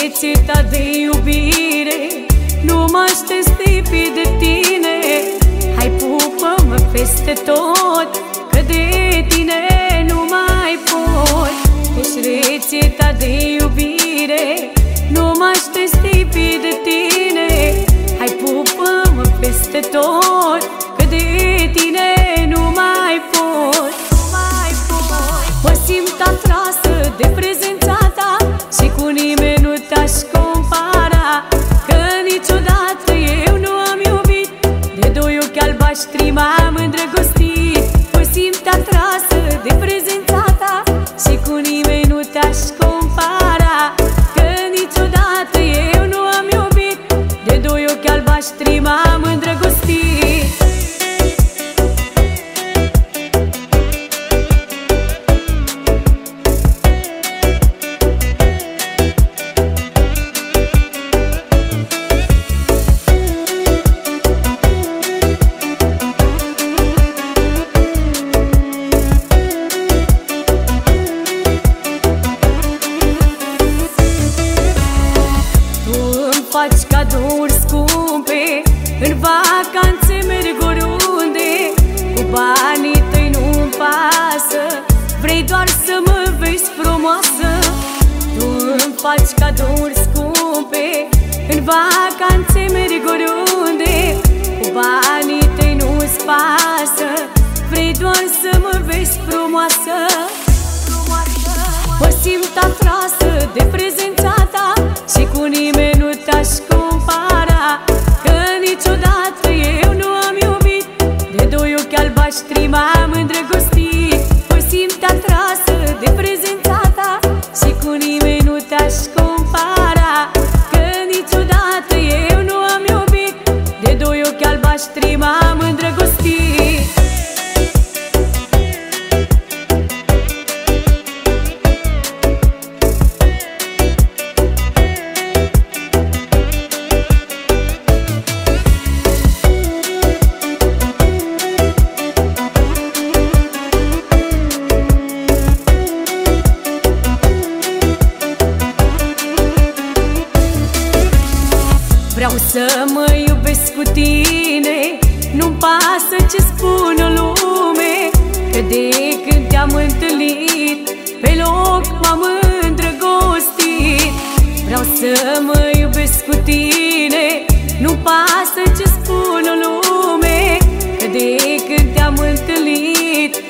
rețeta de iubire, nu mă aștept stipi de tine. Hai pupă-mă peste tot, că de tine nu mai pot. Ești rețeta de iubire, nu mă aștept stipi de tine. Hai pupă-mă peste tot, că de tine nu mai pot. Mă simt atrasă de prezența ta și cu nimeni nu te-aș compara, că niciodată eu nu am iubit, de doi ochi albaștri m-am îndrăgostit. Mă simt atrasă de prezența ta și cu nimeni nu te-aș compara, că niciodată eu nu am iubit, de doi ochi albaștri m-am îndrăgostit. Faci cadouri scumpe, în vacanțe merg oriunde, cu banii tăi nu-mi pasă, vrei doar să mă vezi frumoasă. Tu îmi faci cadouri scumpe, în vacanțe merg oriunde, cu banii tăi nu-ți pasă, vrei doar să mă vezi frumoasă. Mă simt atrasă de prezența ta și cu nimeni nu te-aș compara, că niciodată eu nu am iubit, de doi ochi albaștri m-am îndrăgostit. Mă simt atrasă de prezența ta și cu nimeni nu te-aș compara, că niciodată eu nu am iubit, de doi ochi albaștri m-am îndrăgostit. Vreau să mă iubesc cu tine, nu-mi pasă ce spune o lume, că de când te-am întâlnit, pe loc m-am îndrăgostit. Vreau să mă iubesc cu tine, nu-mi pasă ce spune o lume, că de când te-am întâlnit,